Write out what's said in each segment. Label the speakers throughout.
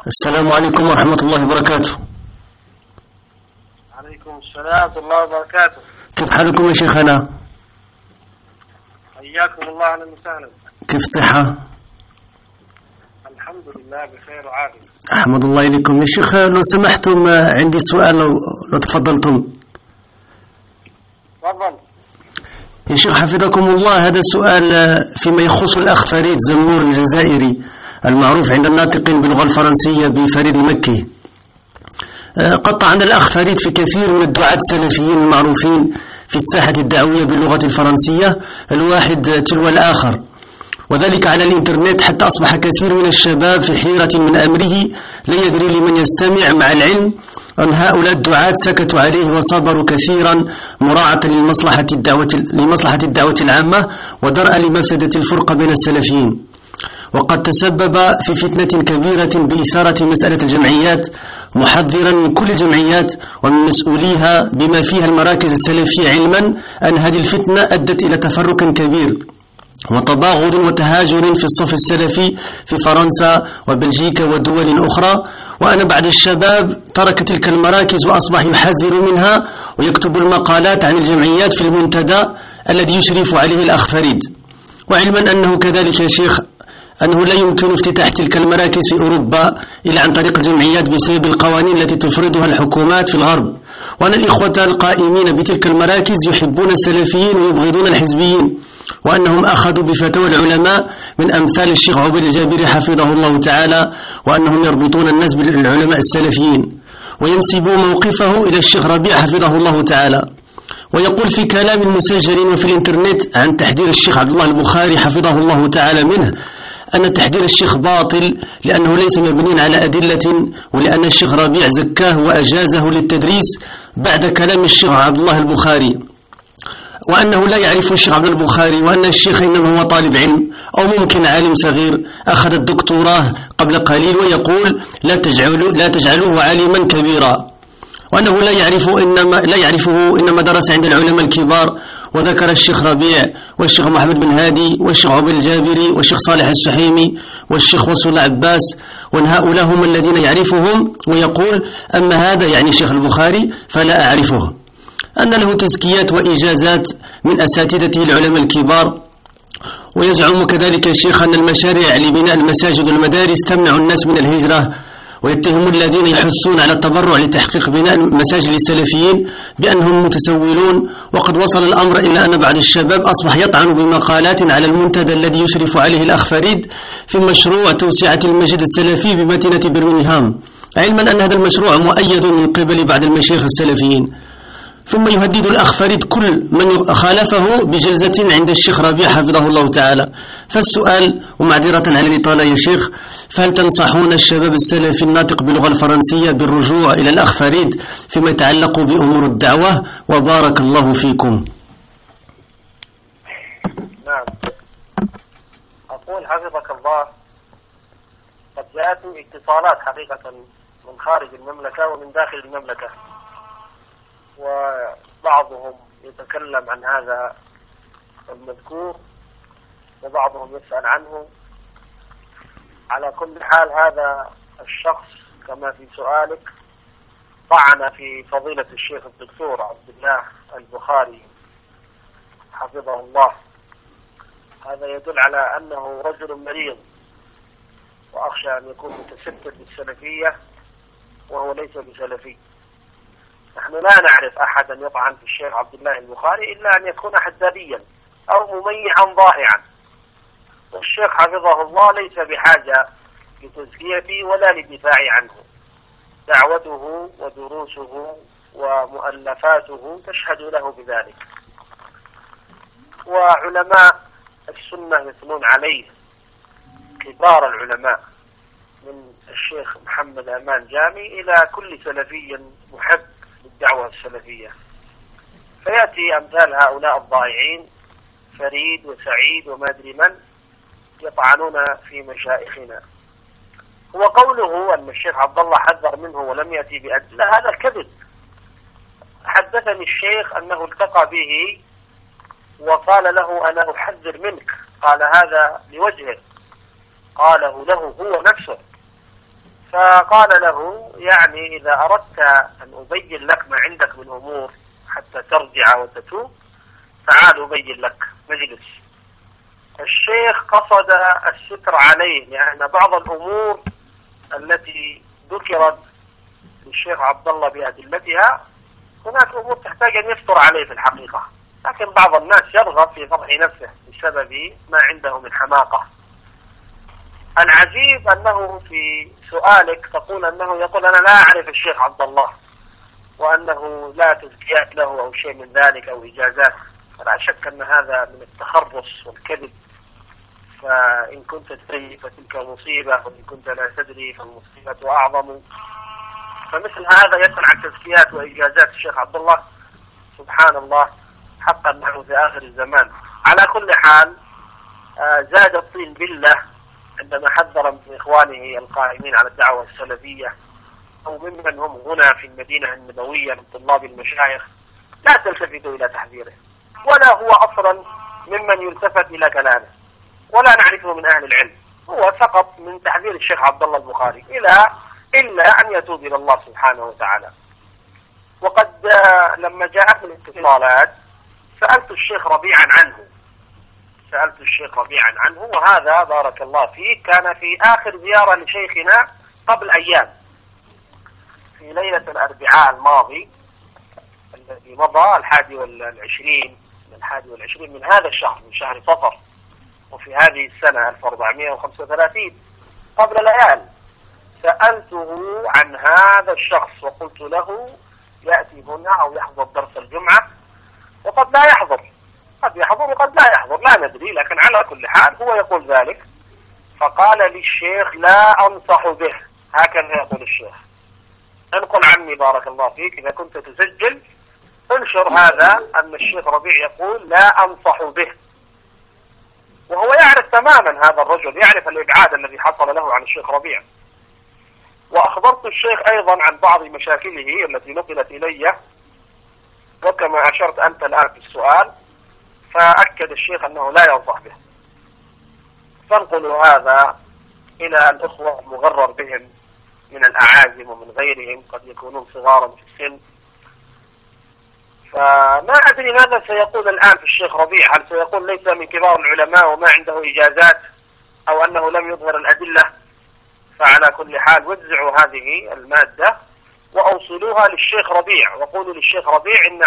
Speaker 1: السلام عليكم ورحمة الله وبركاته.
Speaker 2: عليكم السلام ورحمة الله وبركاته.
Speaker 1: كيف حالكم يا شيخنا؟
Speaker 2: حياكم الله، أهلا وسهلا.
Speaker 1: كيف الصحة؟
Speaker 2: الحمد لله بخير وعافية.
Speaker 1: أحمد الله إليكم يا شيخ. لو سمحتم عندي سؤال، لو تفضلتم.
Speaker 2: تفضل
Speaker 1: يا شيخ حفظكم الله. هذا سؤال فيما يخص الأخ فريد زمور الجزائري المعروف عند الناطقين باللغة الفرنسية بفريد المكي. قطع عن الأخ فريد في كثير من الدعاة السلفيين المعروفين في الساحة الدعوية باللغة الفرنسية الواحد تلو الآخر، وذلك على الإنترنت، حتى أصبح كثير من الشباب في حيرة من أمره لا يدري لمن يستمع، مع العلم أن هؤلاء الدعاة سكتوا عليه وصبروا كثيرا مراعاة لمصلحة الدعوة العامة ودرءا لمفسدة الفرقة بين السلفيين. وقد تسبب في فتنة كبيرة بإثارة مسألة الجمعيات، محذرا من كل الجمعيات ومن مسؤوليها بما فيها المراكز السلفية، علما أن هذه الفتنة أدت إلى تفرق كبير وتباغض وتهاجر في الصف السلفي في فرنسا وبلجيكا ودول أخرى. وأنا بعد الشباب ترك تلك المراكز وأصبح يحذر منها ويكتب المقالات عن الجمعيات في المنتدى الذي يشرف عليه الأخ فريد، وعلما أنه كذلك يا شيخ أنه لا يمكن افتتاح تلك المراكز في أوروبا إلا عن طريق الجمعيات بسبب القوانين التي تفرضها الحكومات في الغرب، وأن الإخوة القائمين بتلك المراكز يحبون السلفيين ويبغضون الحزبيين، وأنهم أخذوا بفتوى العلماء من أمثال الشيخ عبيد الجابري حفظه الله تعالى، وأنهم يربطون الناس بالعلماء السلفيين وينسبوا موقفه إلى الشيخ ربيع حفظه الله تعالى. ويقول في كلام مسجل وفي الإنترنت عن تحذير الشيخ عبد الله البخاري حفظه الله تعالى منه أن تحذير الشيخ باطل لأنه ليس مبنيا على أدلة، ولأن الشيخ ربيع زكاه وأجازه للتدريس بعد كلام الشيخ عبد الله البخاري، وأنه لا يعرف الشيخ عبد الله البخاري، وأن الشيخ إنما هو طالب علم أو ممكن عالم صغير أخذ الدكتوراه قبل قليل، ويقول لا تجعلوه عالما كبيرا، وأنه لا يعرفه إنما درس عند العلماء الكبار. وذكر الشيخ ربيع والشيخ محمد بن هادي والشيخ عبيد الجابري والشيخ صالح السحيمي والشيخ وصل العباس، وأن هؤلاء هم الذين يعرفهم، ويقول أما هذا يعني الشيخ البخاري فلا أعرفه، أن له تزكيات وإجازات من أساتذته العلماء الكبار. ويزعم كذلك الشيخ أن المشاريع لبناء المساجد والمدارس تمنع الناس من الهجرة، ويتهم الذين يحثون على التبرع لتحقيق بناء مساجد للسلفيين بأنهم متسولون. وقد وصل الأمر إلى أن بعض الشباب أصبح يطعن بمقالات على المنتدى الذي يشرف عليه الأخ فريد في مشروع توسعة المسجد السلفي بمدينة برمنغهام، علما أن هذا المشروع مؤيد من قبل بعض المشايخ السلفيين. ثم يهدد الأخ فريد كل من خالفه بجلزة عند الشيخ ربيع حفظه الله تعالى. فالسؤال، ومعذرة على الإطالة يا شيخ، فهل تنصحون الشباب السلفي الناطق باللغة الفرنسية بالرجوع إلى الأخ فريد فيما يتعلق بأمور الدعوة؟ وبارك الله فيكم.
Speaker 2: نعم، أقول حفظك الله، قد جاءتني اتصالات حقيقة من خارج المملكة ومن داخل المملكة، وبعضهم يتكلم عن هذا المذكور وبعضهم يسأل عنه. على كل حال هذا الشخص كما في سؤالك طعن في فضيلة الشيخ الدكتور عبد الله البخاري حفظه الله. هذا يدل على أنه رجل مريض، وأخشى أن يكون متستر بالسلفية وهو ليس بسلفي. نحن لا نعرف أحدا يطعن في الشيخ عبد الله البخاري إلا أن يكون حداديا أو مميعا ضائعا، والشيخ حفظه الله ليس بحاجة لتزكيته ولا للدفاع عنه. دعوته ودروسه ومؤلفاته تشهد له بذلك، وعلماء السنة يثنون عليه، كبار العلماء من الشيخ محمد أمان جامي إلى كل سلفي محب للدعوة السلفية. فيأتي أمثال هؤلاء الضائعين فريد وسعيد وما أدري من يطعنون في مشايخنا. هو قوله أن الشيخ عبد الله حذر منه ولم يأتي بأدلة هذا كذب. حدثني الشيخ أنه التقى به وقال له أنا أحذر منك، قال هذا لوجهه، قاله له هو نفسه. فقال له يعني إذا أردت أن أبين لك ما عندك من أمور حتى ترجع وتتوب تعال أبين لك مجلس. الشيخ قصد الستر عليه، لأن بعض الأمور التي ذكرت للشيخ عبد الله بأدلتها هناك أمور تحتاج أن يستر عليه في الحقيقة، لكن بعض الناس يرغب في فضح نفسه بسبب ما عنده من حماقة. العجيب أنه في سؤالك تقول أنه يقول أنا لا أعرف الشيخ عبد الله، وأنه لا تزكيات له أو شيء من ذلك أو إجازات. فلا شك أن هذا من التخرص والكذب، فإن كنت تدري فتلك مصيبة، وإن كنت لا تدري فالمصيبة أعظم. فمثل هذا يسأل عن تزكيات وإجازات الشيخ عبد الله، سبحان الله، حقا نحن في آخر الزمان. على كل حال زاد الطين بالله عندما حذر من إخوانه القائمين على الدعوة السلفية أو ممن هم هنا في المدينة النبوية من طلاب المشايخ لا تلتفتوا إلى تحذيره، ولا هو أصلا ممن يلتفت إلى كلامه، ولا نعرفه من أهل العلم، هو فقط من تحذير الشيخ عبد الله البخاري إلا أن يتوب إلى الله سبحانه وتعالى. وقد لما جاءتني الاتصالات سألت الشيخ ربيعا عنه، وهذا بارك الله فيه كان في آخر زيارة لشيخنا قبل أيام في ليلة الأربعاء الماضي الذي مضى 21 من هذا الشهر، من شهر صفر، وفي هذه السنة 1435 قبل ليال. سألته عن هذا الشخص وقلت له يأتي هنا أو يحضر درس الجمعة، وقد لا يحضر، قد يحضر وقد لا يحضر، لا ندري، لكن على كل حال هو يقول ذلك. فقال لي الشيخ لا أنصح به، هكذا يقول الشيخ. انقل عني بارك الله فيك، إذا كنت تسجل انشر هذا أن الشيخ ربيع يقول لا أنصح به، وهو يعرف تماما، هذا الرجل يعرف الإبعاد الذي حصل له عن الشيخ ربيع. وأخبرت الشيخ أيضا عن بعض مشاكله التي نقلت إلي، وكما أشرت أنت الآن في السؤال، فأكد الشيخ أنه لا ينصح به. فانقلوا هذا إلى الأخوة المغرر بهم من الأعازم ومن غيرهم، قد يكونون صغارا في السن. فما أدري ماذا سيقول الآن في الشيخ ربيع، هل سيقول ليس من كبار العلماء وما عنده إجازات، أو أنه لم يظهر الأدلة؟ فعلى كل حال وزعوا هذه المادة وأوصلوها للشيخ ربيع، وقولوا للشيخ ربيع إن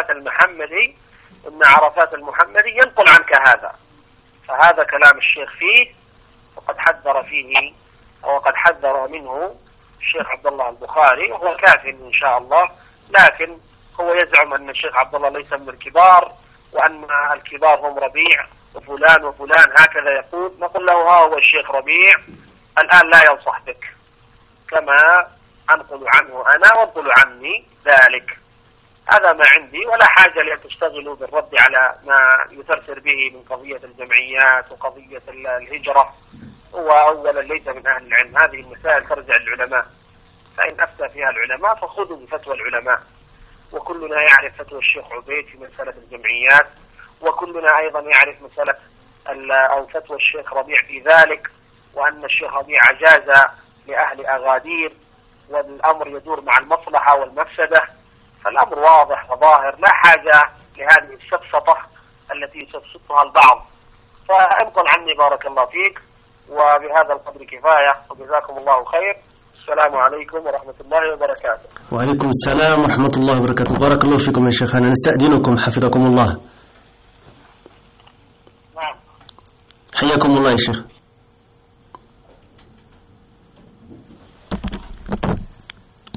Speaker 2: عرفات المحمدي ينقل عنك هذا. فهذا كلام الشيخ فيه، وقد حذر فيه وقد حذر منه الشيخ عبد الله البخاري، وهو كاف إن شاء الله. لكن هو يزعم أن الشيخ عبد الله ليس من الكبار، وأن الكبار هم ربيع وفلان وفلان، هكذا يقول. نقول له ها هو الشيخ ربيع الآن لا ينصح بك، كما أنقل عنه أنا وانقل عني ذلك. هذا ما عندي، ولا حاجة لأن تشتغلوا بالرد على ما يثرثر به من قضية الجمعيات وقضية الهجرة. هو أولا ليس من أهل العلم، هذه المسائل ترجع للعلماء، فإن أفتى فيها العلماء فخذوا بفتوى العلماء. وكلنا يعرف فتوى الشيخ عبيد في مسألة الجمعيات، وكلنا أيضا يعرف مسألة أو فتوى الشيخ ربيع في ذلك، وأن الشيخ ربيع جاز لأهل أغادير، والأمر يدور مع المصلحة والمفسدة. فالأمر واضح وظاهر، لا حاجة لهذه السفسطة التي يسفسطها البعض. فانقل عني بارك الله فيك، وبهذا القدر كفاية، وجزاكم الله خير. السلام عليكم ورحمة الله وبركاته.
Speaker 1: وعليكم السلام ورحمة الله وبركاته. بارك الله فيكم يا شيخنا، نستأذنكم حفظكم الله.
Speaker 2: نعم.
Speaker 1: حياكم الله يا شيخ.